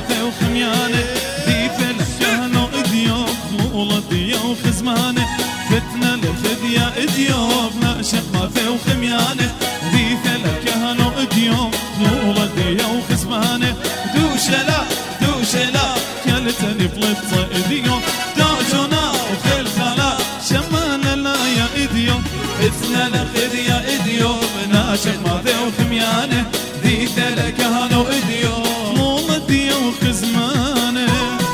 شماته وخميانه ذي فلكانو اديوب خلولة ديو خزمانه فتنة لفديا اديوب لا شماته وخميانه ذي فلكانو اديوب خلولة ديو خزمانه دوشلا دوشلا كالتني بلطة اديوب تاجونا وخلخلا شمان لا يا اديوب فتنة لفديا اديوب لا شماته وخميانه ذي فلكانو اديوب خلولة ديو خزمانه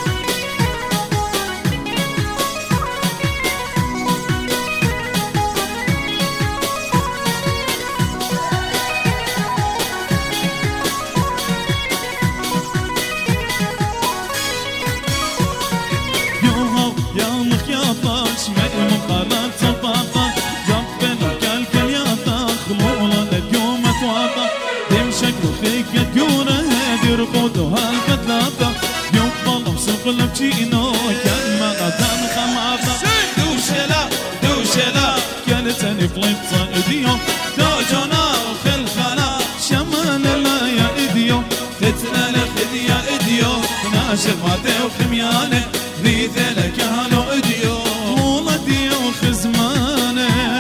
يرقدها الفتلاطة يفضل وسقل بجينو كان ما غدان خماطة دوشلا دوشلا كالتني فلطة اديو تاجونا وخلخلا شمان لا يا اديو فتنة لخديا اديو ناشر ماته وخميانه ذي ذلك هانو اديو والله ديو خزمانه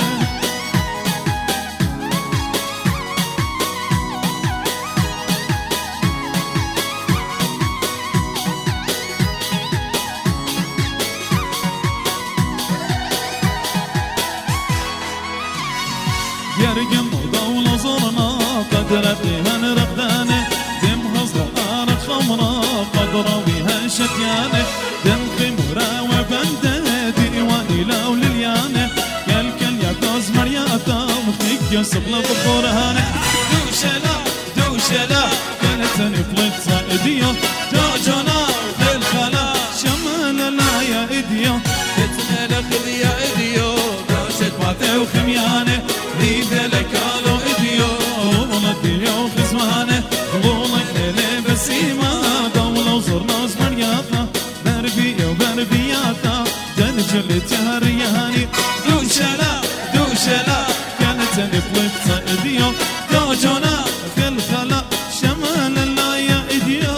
يرقم ودولة زرنا قدر بها نرقدانه دم هزر آرق خمرة قدر بها شكيانه دم خمرة وبنده ديواني لو لليانه كالكل يا كوز مرياتا مخيك يصب لبخورهانه دوشلا دوشلا كالتني فلطة اديو تاجونا وخلخلا شمان لا يا اديو فتنة لخذ يا اديو دوشت ماته وخميانه ذي ذلك هالو اديو والله ديو خزمانه خلولك ليلي بسيمة دولة وزرنا وزمرياتا بربية وبربياتا تنجل تهرياني دوشلا دوشلا كانت نفلطة اديو تاجونا خلخلا شمال لا يا اديو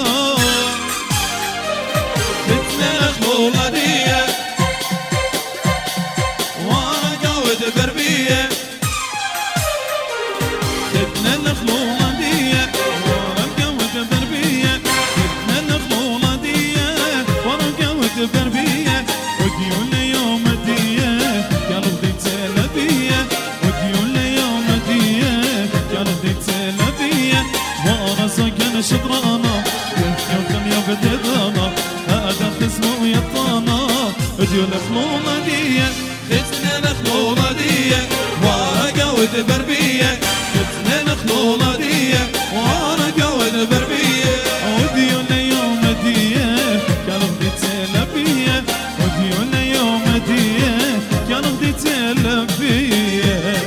فتنة خلولة ديه وانا قاود بربية بربية وديون يوم دية قالوا بدي تلبية وديون يوم دية قالوا بدي تلبية وانا سكن شطرانة يوم يوم بددانا هذا خصمه ويطانا وديون خلولة دية ختنا خلولة دية وانا قاود بربية ختنا خلولة دية وانا قاود بربية وديون يوم دية قالوا بدي تلبية وديون يوم دية قالوا بدي تلبية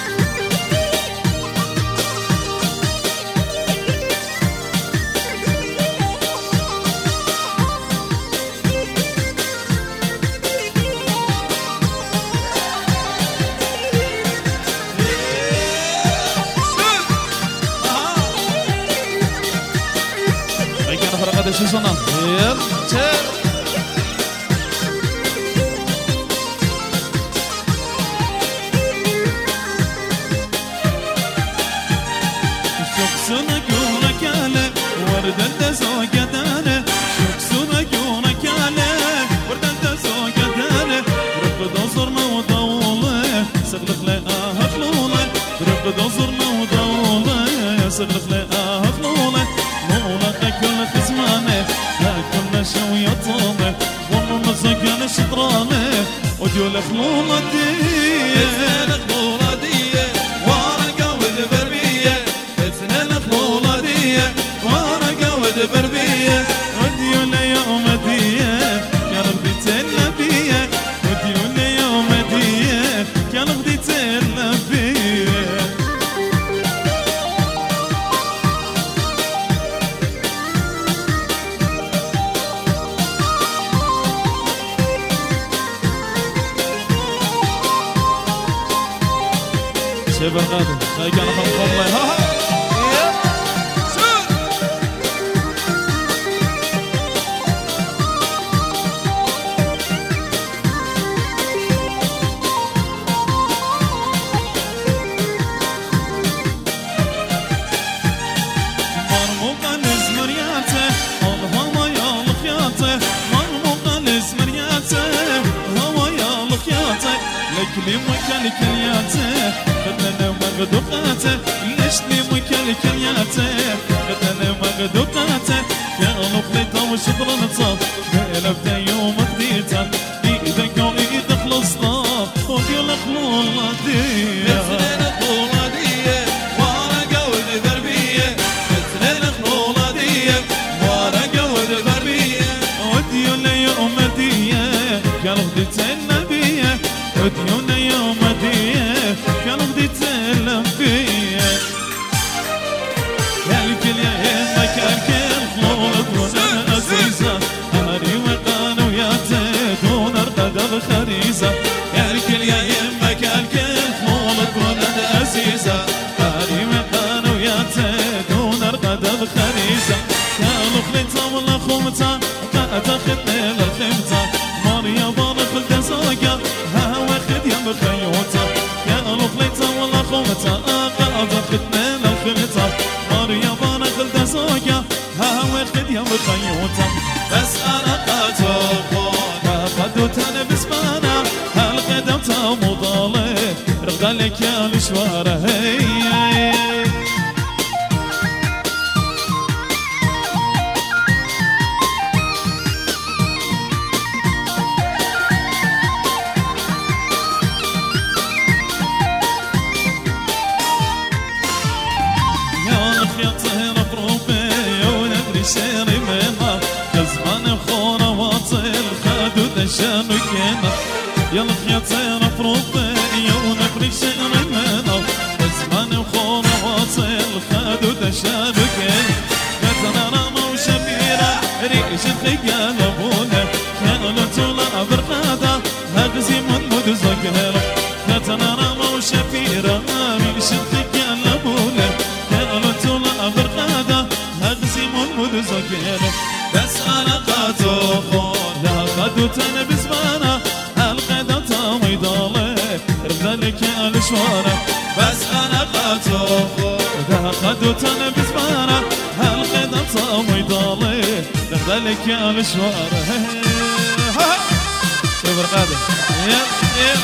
شو صنع خير شير شخصنا كونك على ورد الدزوق دانه شخصنا كونك على ورد الدزوق دانه رفض صرنا وطوله سغلق لقاها خلوله رفض صرنا وطوله سغلق لقاها خلوله مولك كل خزمانه لا كل شوي طامه والله مسكن شطرانه وديول خلولة ديه خلولة ديه وانا قاود بربيه اثنين خلولة ديه وانا قاود بربيه وديول يوم ديه كان بدي تلبيه وديول يوم ديه كان بدي تلبيه شبر غادر هاي كان خلق الله ها لي مكلكلياته خدنا مغدوقاته ليش لي مكلكلياته خدنا مغدوقاته يا لقيته وشطر نصاب لفت يوم خديته ايدك وايد خلصنا وقل خلونا دي مثل الخلونا دي ورقة وذربية مثل الخلونا دي ورقة وذربية وديون يوم ديه كان خديت النبيه وديون يوم ديه كان خديت النبيه يا الكل يا مكان كل خلوط وانا عزيزه هاري وقانا وياته دون ارقد خريزه يا الكل يا يمك الكل خلوط وانا عزيزه هاري وقانا وياته دون ارقد خريزه كانوا خليتها والله خمتها تاخذني للخمتة ماريا بارك الدزاقة ها واخد يا مخيوتة يا الخليتة والله خمتة تاخذني للخمتة ماريا بارك الدزاقة ها واخد يا مخيوتة بس انا قاتوخون خدوت انا بسمانة هالقدمتها مضالة رغدالك يا الشوارة هي سيري منا كزمان خورة واصل خادو دشانو كينا يلا خياطين فروضي ونبري سيري منا كزمان خورة واصل خادو دشانو كينا كتنا راما وشبيرة ريش الخيال ابونا كانوا تولا برقادة هغزي من مدزق هلا كتنا راما وشبيرة ريش الخيال ابونا كانوا تولا برقادة هغزي من مدزق هلا بس انا قاتوخون لا خدوت انا بزمانه القدمتها ميضالة رذلك الشوارة بس انا قاتوخون لا خدوت انا بزمانه القدمتها ميضالة رذلك الشوارة شوف القادم يلا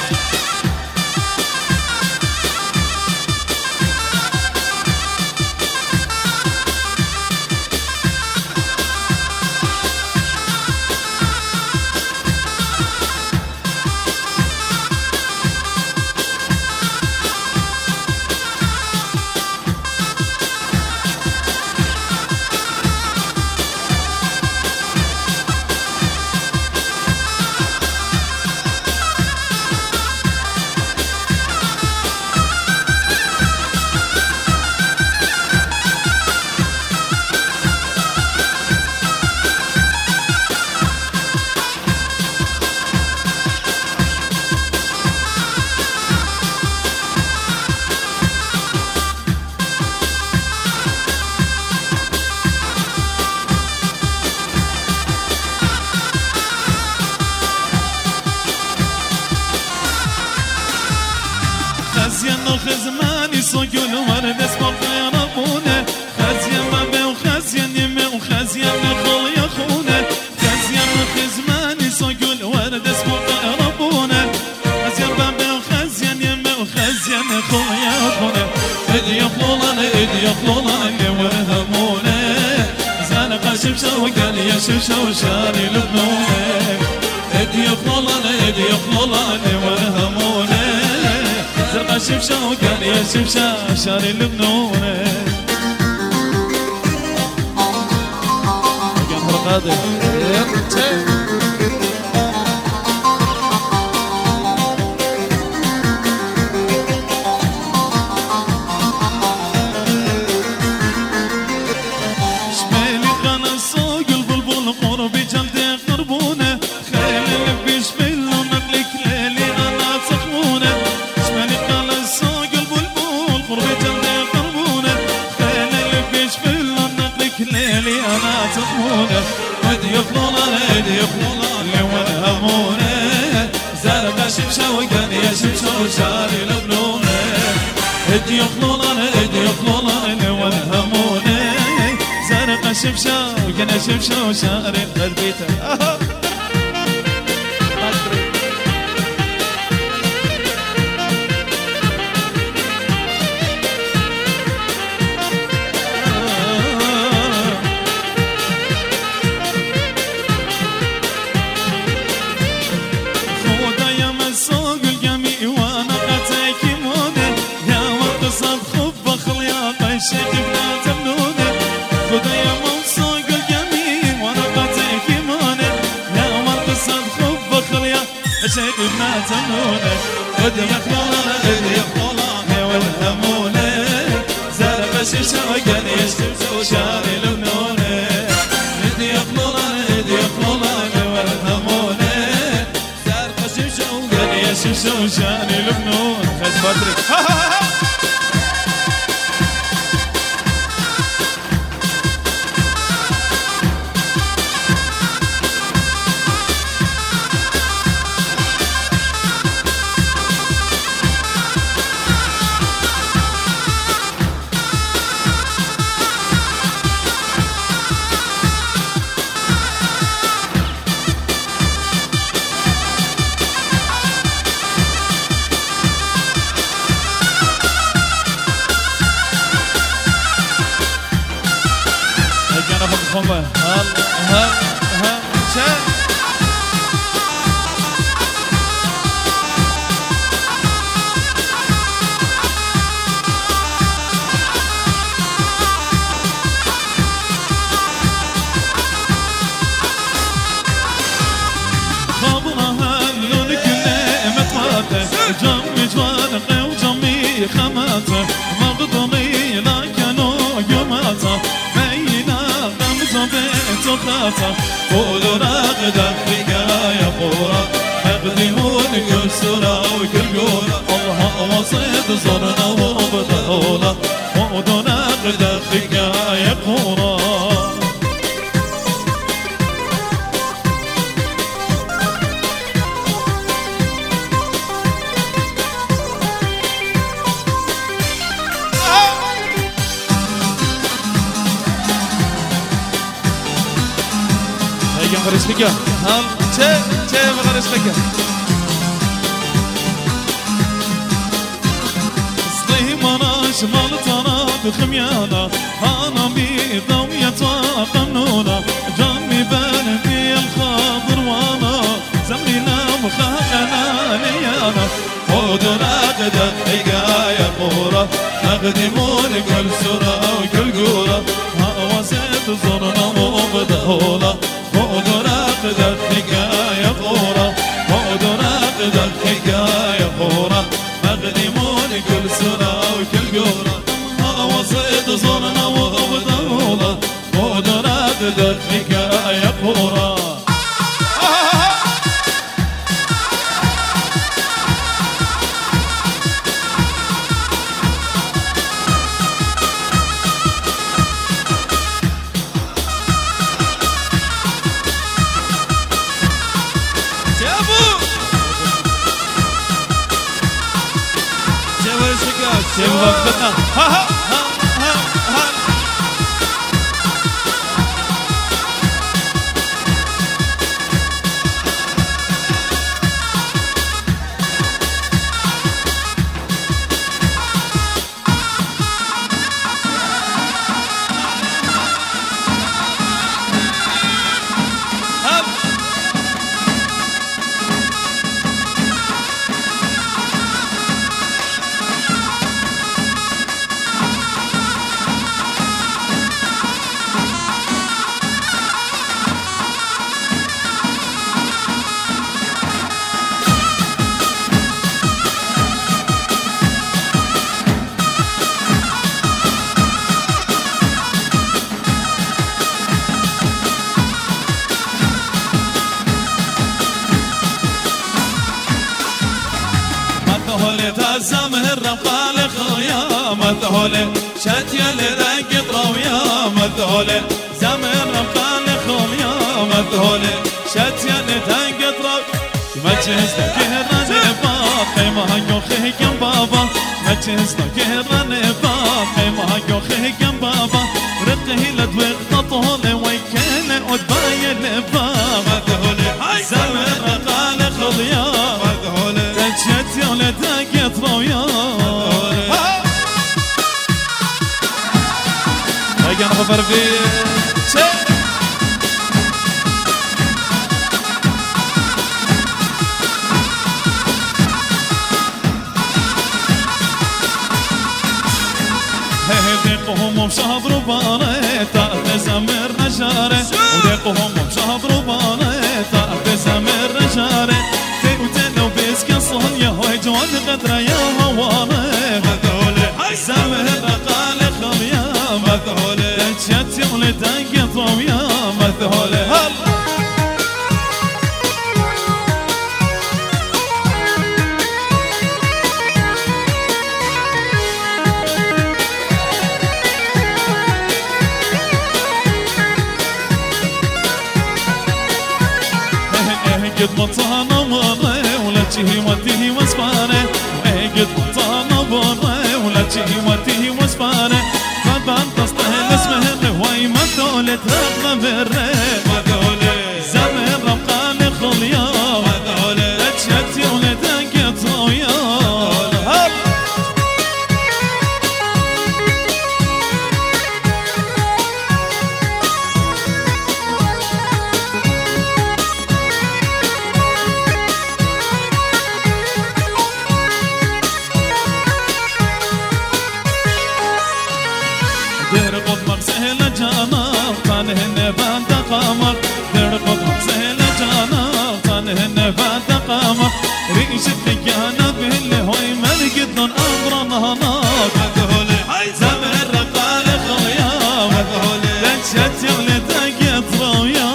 خزيان خزماني صقول ورد اسمه يربونه خزيان بابا وخزيان يمي وخزيان خول يخونه خزيان خزماني صقول ورد اسمه يربونه خزيان بابا وخزيان يمي وخزيان خول يخونه ادي يخلولنا ادي يخلولنا اللي ورهمونه زانق شبشة وقال يا شبشة وشاري لبنونه ادي يخلولنا ادي يخلولنا اللي ورهمونه زرقا شفشة وقال يا شفشة شاري لبنونه كان فرقاده شمالي خان السوق البلبل قربي جلدي قربونه خيل اللي بيشمل ونقلك ليلي انا تخمونه ليلي انا تضمونه ودي يخلونا ودي يخلونا اللي ونهمونه زرقا شمشة وقال يا شمشة وشاري لبنونه ودي يخلونا ودي يخلونا اللي ونهمونه زرقا شمشة وقال يا شمشة وشاري قلبيته زمنونه ودمك مولانا اديك مولانا والهمونه زرب الشيشه وقال يشتم شاري لمنونه اديك مولانا اديك مولانا والهمونه زرب الشيشه وقال يشتم شاري لمنونه خذ بدري هلا شاد خابرها اللون كله متواته جمي جوانقه وجمي خماته مغضني لكنو يوماته تخاطر قولنا غدا حكاية قورة مقدمون كل سورة وكل قولة الله وصيد صرنا وبطولة قولنا غدا حكاية قورة غريش لك هل تي غريش لك صليمانا شمال طراب خميانا انا بضوية قمنونا جامي بلدي الخضر وانا زمينا وخاقنا ليانا خذنا غدا حكاية قورة نقدمون كل سورة وكل قورة وزيد زرنا وبدهولة خذنا غدا حكاية قورة خذنا غدا حكاية قورة مقدمون كل سنة وكل قورة وصيد صرنا وبدولة خذنا غدا حكاية قورة شيء وقتنا ها ها ها ها ها الزمهر رفال خويا مذهول شات يلي رقط رويا مذهول زمهر رفال خويا مذهول شات يلي رقط رويا ما جهزتك هراني باقي ما يوخي كم بابا ما جهزتك هراني باقي ما يوخي كم بابا رقه لدوق تطول ويكن ودباي الباب مذهول زمهر رفال خويا مذهول شات يلي رقط رويا هيا نغفر فيه وديقهم ومشهب رباني تحت زمر نجاري وديقهم ومشهب رباني تحت زمر نجاري تي وتلو بيسكن غدرة يا هوانه مذهولي زمن قال خليا مذهولي دجت ولدك طويا مذهولي قد مطانا مرة ولا تجي وديه واسفانه قد مطانا مرة ولا تجي وديه واسفانه طبعا تستاهل اسمه الرواي مذهولة رغم بالريح مذهولي زمن ربقان خليا مذهولي دجت ولدك طويا درقط مغسل جانا طانهن بعد قامر درقط مغسل جانا طانهن بعد قامر ريش الدقانة بالهوي ملقد نون أمر نهناك مذهولي زمن رقال خليا مذهولي دجت ولدك طويا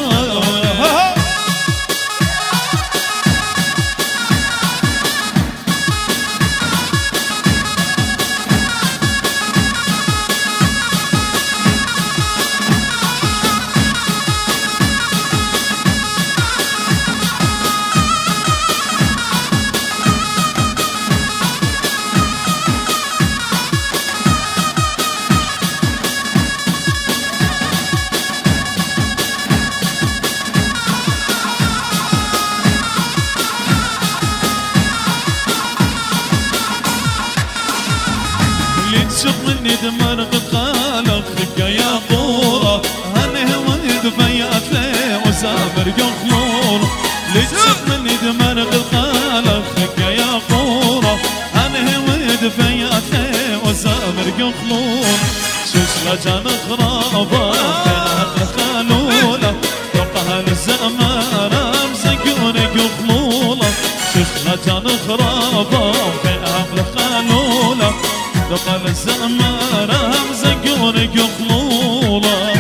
تشوف مني دمر قد خالق خكا يا قورة هنه ولد فيات لي وسافر يخلون تشوف مني دمر قد خالق خكا يا قورة هنه ولد فيات لي وسافر يخلون شوش لجان خرابة بين خالولة توقع الزمان امسكون يخلولة شوش لجان خرابة بين خالولة دقل الزمان همزقون يخلوله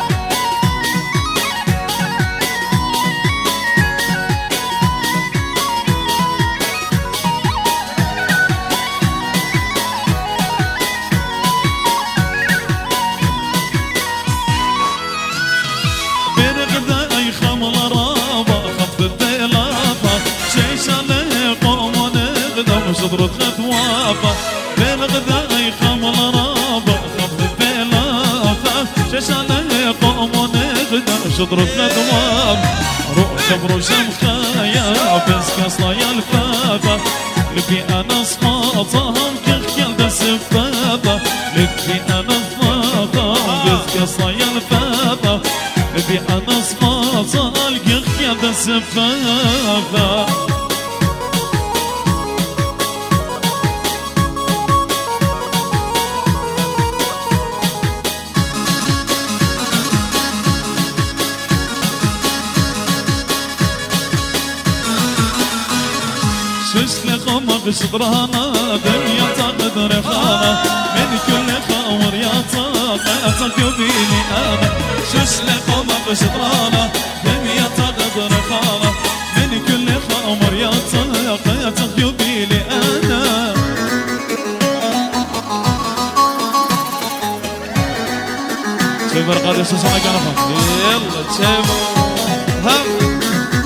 برغدا اي خمل رابا خف الديلاطة شيش عليه قوم ونغدا مشضرة خطوافة برغدا اي خمل رابا خف الديلاطة شيش عليه قوم ونغدا مشضرة خطوافة روح بروشم خايا بس كسلايا الفافة لبي انا صفاطهم كخيال دا سفافة لبي انا صفاطهم بس كسلايا الفافة لبي انا صفاطة الكخيال دا سفافة شش لقمة بشطرانا دنيا تقدر خانة من كل خاور يا طاقتك يبيني أنا شش لقمة بشطرانا دنيا تقدر خانة من كل خاور يا طاقتك يبيني أنا شوف القادة شو صنع قنفة يلا شوف هم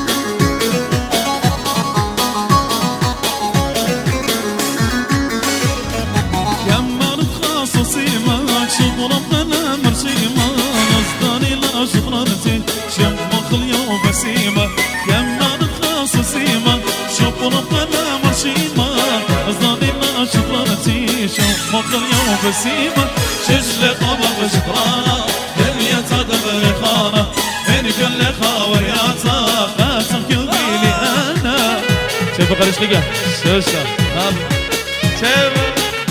شطرتنا مرسيمة نصدري لا شطرتي شم مخلية وبسيمة كما نخاص سيمة شطرتنا مرسيمة نصدري لا شطرتي شم مخلية وبسيمة شش لقمة بشطرانة دنيا تدبر خانة من كل خاورياتها قاتل كبيلي أنا شوف قريش لقى شوشة شوف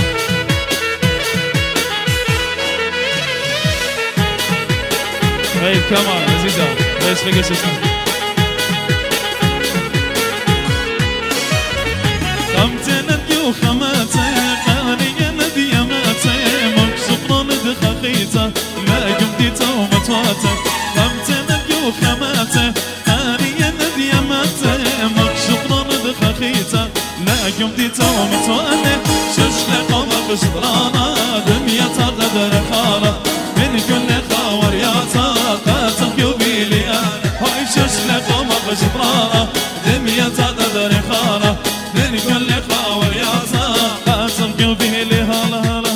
هاي كمان لذيذة ليش لقى شو اسمه خمتنا يوم دي توم تواني شش لقوم بشطرانا دنيا تقدر خاله من كل خاور يا طاقة يوبي لي انا هاي شش لقوم بشطرانا دنيا تقدر خاله من كل خاور يا طاقة يوبي لي هلا هلا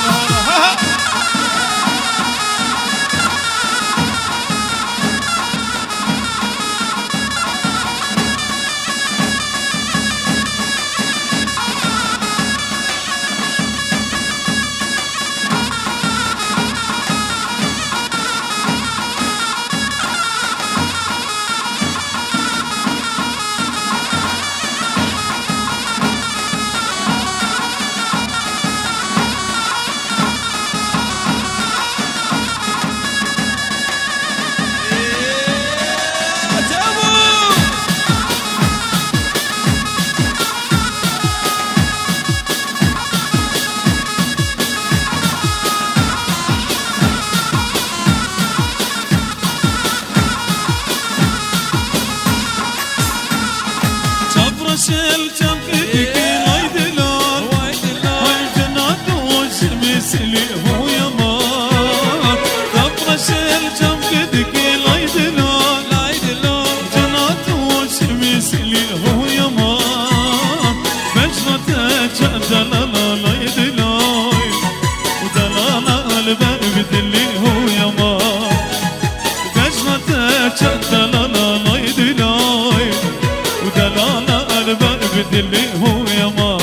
شل جنبك وايدلون وايدناد وش مثلي هو يمان طبر شل جنبك وايدلون جناد وش مثلي هو يمان بجرتك دلالا لايدلون ودلالا الباب اللي هو يمان بجرتك دلالا لايدلون ودلالا اللي هو يا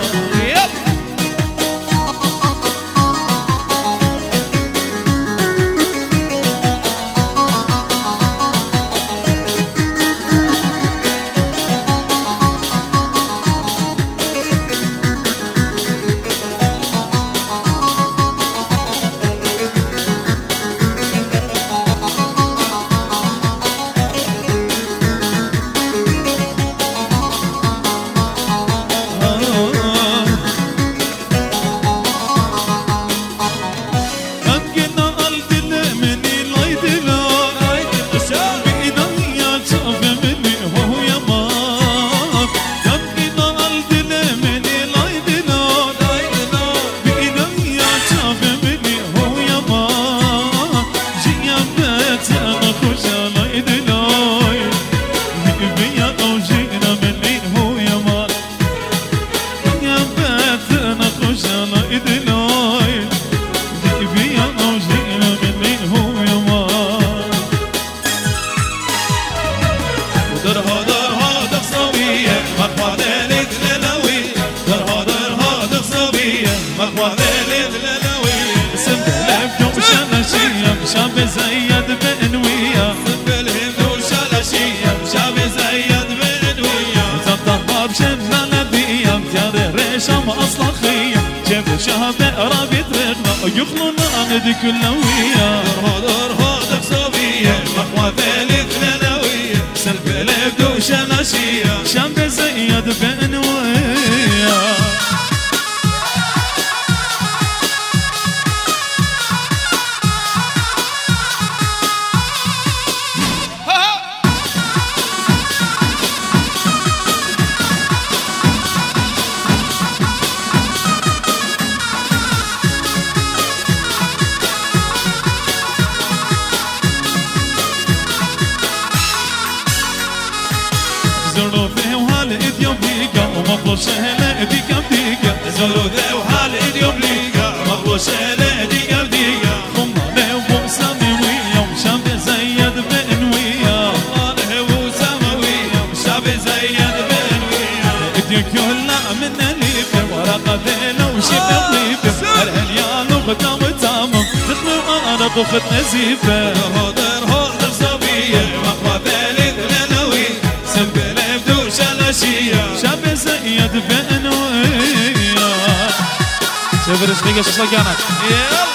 شاب زيد بأنوية بالهند وشلاشية شاب زيد بأنوية تطهب شمنا لبية تيار ريشم أصلا خية جيب شهب رابي طريقنا يخلونا ندي كلوية درها دفصوبية مقوى ثالث لنوية سلب الهند وشلاشية شاب زيد بأنوية مقبوش هلا ديكا بديكا زولو ذا وحال إديوم ليكا مقبوش هلا ديكا بديكا خمالي وسامي ويا وشاب زيد بأنوية خمالي وسامي وشاب زيد بأنوية إديك يهلا من الليفة ورقة ذيلا وشيب الليفة الهليان وخدام وتامم تخلو أنا بخت نزيفة هودر هودر صبية مقوى ثالث لنوي سنبلي بدو شلاشية شاب زيد بأنوية سيفر شقيقة شصلقانك يلا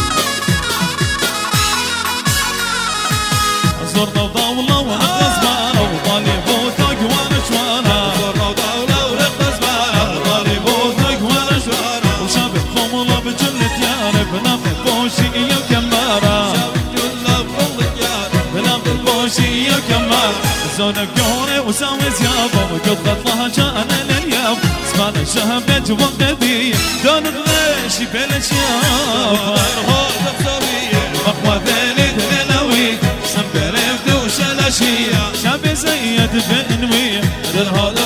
زرنا وضاولة ونقص معنا نقوري وساوي زيابه وقد خطلها كان لليوم اسمان الشهبة وقدي دون غشي بالاشياء مقوى ثالث للوي سنبري بدوش الاشياء شاب زيد بنوي